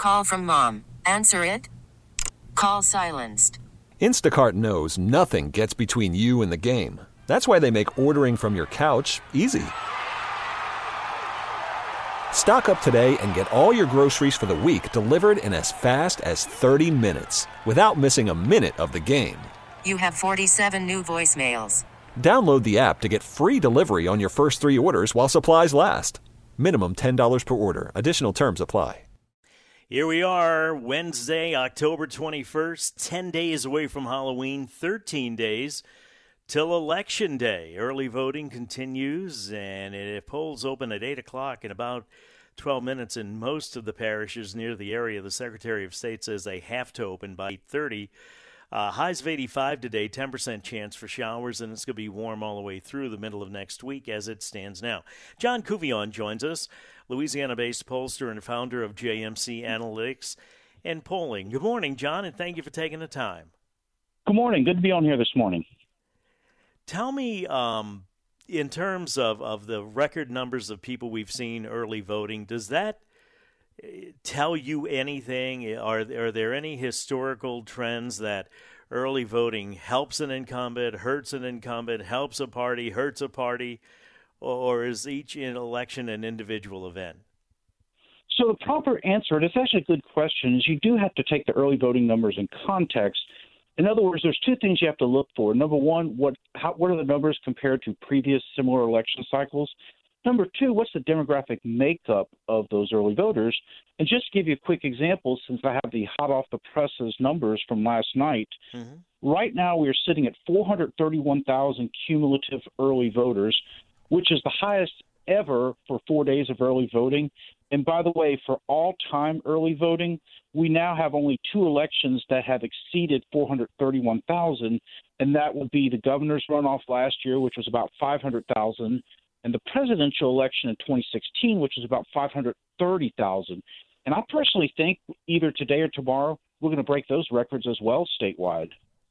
Call from mom. Answer it. Call silenced. Instacart knows nothing gets between you and the game. That's why they make ordering from your couch easy. Stock up today and get all your groceries for the week delivered in as fast as 30 minutes without missing a minute of the game. You have 47 new voicemails. Download the app to get free delivery on your first 3 orders while supplies last. Minimum $10 per order. Additional terms apply. Here we are, Wednesday, October 21st, 10 days away from Halloween, 13 days till Election Day. Early voting continues, and polls open at 8 o'clock in about 12 minutes in most of the parishes near the area. The Secretary of State says they have to open by 8:30. Highs of 85 today, 10% chance for showers, and it's going to be warm all the way through the middle of next week as it stands now. John Couvillon joins us, Louisiana-based pollster and founder of JMC Analytics and Polling. Good morning, John, and thank you for taking the time. Good morning. Good to be on here this morning. Tell me, in terms of the record numbers of people we've seen early voting, does that tell you anything? Are there any historical trends that early voting helps an incumbent, hurts an incumbent, helps a party, hurts a party, or is each election an individual event? So the proper answer, and it's actually a good question, is you do have to take the early voting numbers in context. In other words, there's 2 things you have to look for. Number one, what are the numbers compared to previous similar election cycles? Number 2, what's the demographic makeup of those early voters? And just to give you a quick example, since I have the hot off the presses numbers from last night, right now we are sitting at 431,000 cumulative early voters, which is the highest ever for 4 days of early voting. And by the way, for all-time early voting, we now have only 2 elections that have exceeded 431,000, and that would be the governor's runoff last year, which was about 500,000, and the presidential election in 2016, which is about 530,000. And I personally think either today or tomorrow, we're going to break those records as well statewide.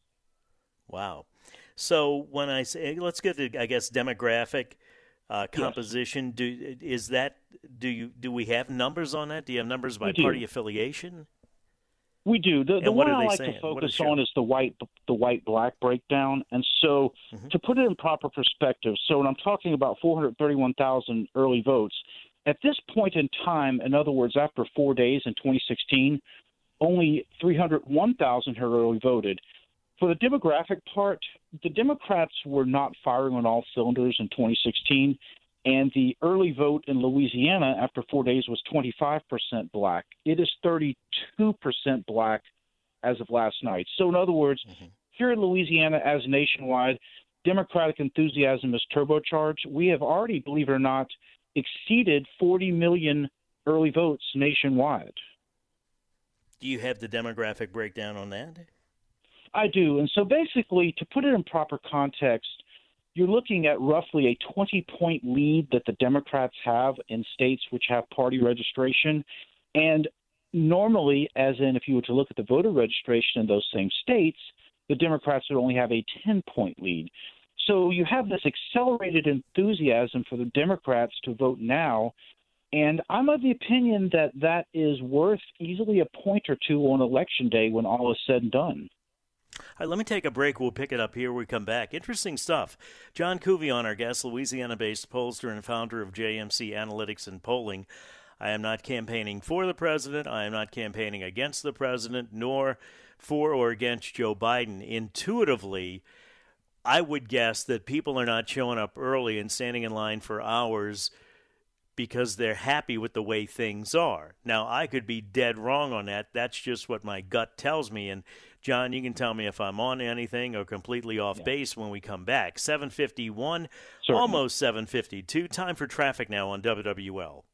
Wow. So when I say, let's get to, I guess, demographic composition, Yes. Do we have numbers on that? Do you have numbers by party affiliation? We do. The one I like saying? to focus on is the white-black breakdown. And so to put it in proper perspective, so when I'm talking about 431,000 early votes, at this point in time, in other words, after 4 days in 2016, only 301,000 had early voted. For the demographic part, the Democrats were not firing on all cylinders in 2016, and the early vote in Louisiana after 4 days was 25% black. It is 32% black as of last night. So in other words, here in Louisiana as nationwide, Democratic enthusiasm is turbocharged. We have already, believe it or not, exceeded 40 million early votes nationwide. Do you have the demographic breakdown on that? I do. And so basically, to put it in proper context, you're looking at roughly a 20-point lead that the Democrats have in states which have party registration. And normally, as in if you were to look at the voter registration in those same states, the Democrats would only have a 10-point lead. So you have this accelerated enthusiasm for the Democrats to vote now. And I'm of the opinion that that is worth easily a point or two on Election Day when all is said and done. All right, let me take a break. We'll pick it up here when we come back. Interesting stuff. John Couvillon, our guest, Louisiana-based pollster and founder of JMC Analytics and Polling. I am not campaigning for the president. I am not campaigning against the president, nor for or against Joe Biden. Intuitively, I would guess that people are not showing up early and standing in line for hours because they're happy with the way things are. Now, I could be dead wrong on that. That's just what my gut tells me. And John, you can tell me if I'm on anything or completely off base when we come back. 7:51, almost 7:52. Time for traffic now on WWL.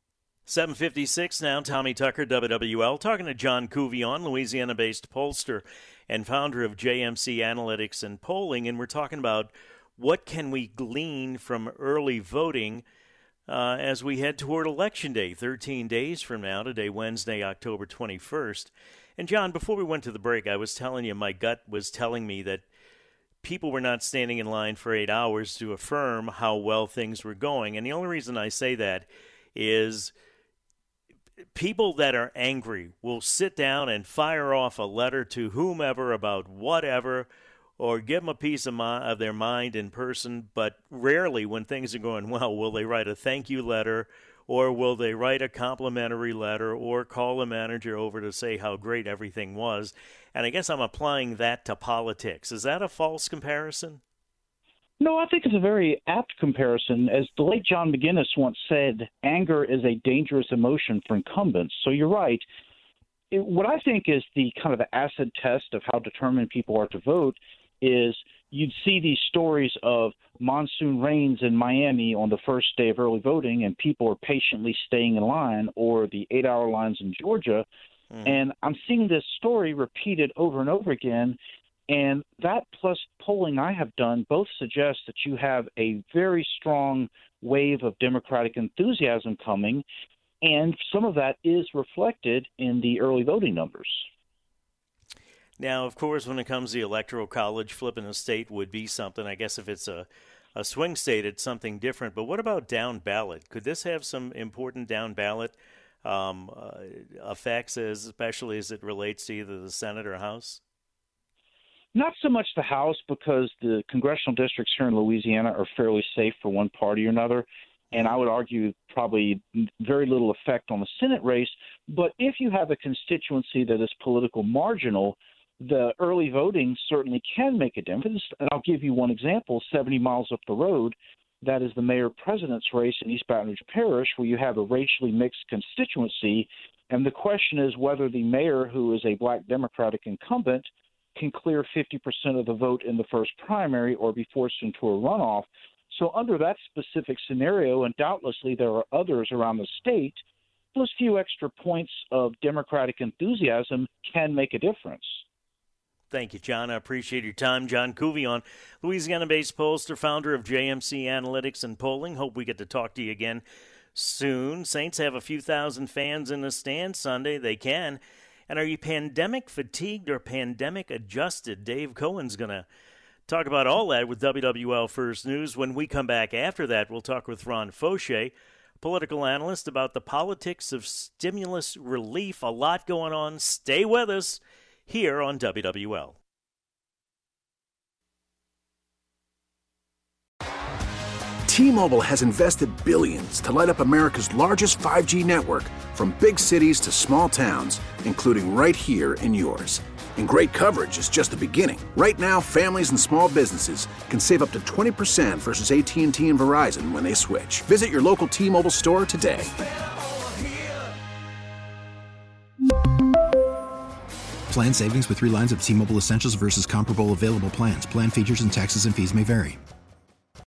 7:56 now. Tommy Tucker, WWL, talking to John Couvillon, Louisiana-based pollster and founder of JMC Analytics and Polling, and we're talking about what can we glean from early voting as we head toward Election Day, 13 days from now, today, Wednesday, October 21st. And, John, before we went to the break, I was telling you my gut was telling me that people were not standing in line for 8 hours to affirm how well things were going. And the only reason I say that is people that are angry will sit down and fire off a letter to whomever about whatever, or give them a piece of their mind in person, but rarely when things are going well will they write a thank you letter, or will they write a complimentary letter, or call a manager over to say how great everything was. And I guess I'm applying that to politics. Is that a false comparison? No, I think it's a very apt comparison. As the late John McGinnis once said, anger is a dangerous emotion for incumbents. So you're right. What I think is the kind of the acid test of how determined people are to vote is you'd see these stories of monsoon rains in Miami on the first day of early voting, and people are patiently staying in line, or the 8-hour lines in Georgia. And I'm seeing this story repeated over and over again. And that plus polling I have done both suggest that you have a very strong wave of Democratic enthusiasm coming, and some of that is reflected in the early voting numbers. Now, of course, when it comes to the Electoral College, flipping a state would be something. I guess if it's a swing state, it's something different. But what about down ballot? Could this have some important down ballot effects, especially as it relates to either the Senate or House? Not so much the House, because the congressional districts here in Louisiana are fairly safe for one party or another, and I would argue probably very little effect on the Senate race. But if you have a constituency that is political marginal, the early voting certainly can make a difference. And I'll give you one example. 70 miles up the road, that is the mayor-president's race in East Baton Rouge Parish, where you have a racially mixed constituency. And the question is whether the mayor, who is a black Democratic incumbent, can clear 50% of the vote in the first primary or be forced into a runoff. So under that specific scenario, and doubtlessly there are others around the state, those few extra points of Democratic enthusiasm can make a difference. Thank you, John. I appreciate your time. John Couvion, Louisiana-based pollster, founder of JMC Analytics and Polling. Hope we get to talk to you again soon. Saints have a few thousand fans in the stands Sunday. They can. And are you pandemic fatigued or pandemic adjusted? Dave Cohen's going to talk about all that with WWL First News. When we come back after that, we'll talk with Ron Fauché, political analyst, about the politics of stimulus relief. A lot going on. Stay with us here on WWL. T-Mobile has invested billions to light up America's largest 5G network, from big cities to small towns, including right here in yours. And great coverage is just the beginning. Right now, families and small businesses can save up to 20% versus AT&T and Verizon when they switch. Visit your local T-Mobile store today. Plan savings with 3 lines of T-Mobile Essentials versus comparable available plans. Plan features and taxes and fees may vary.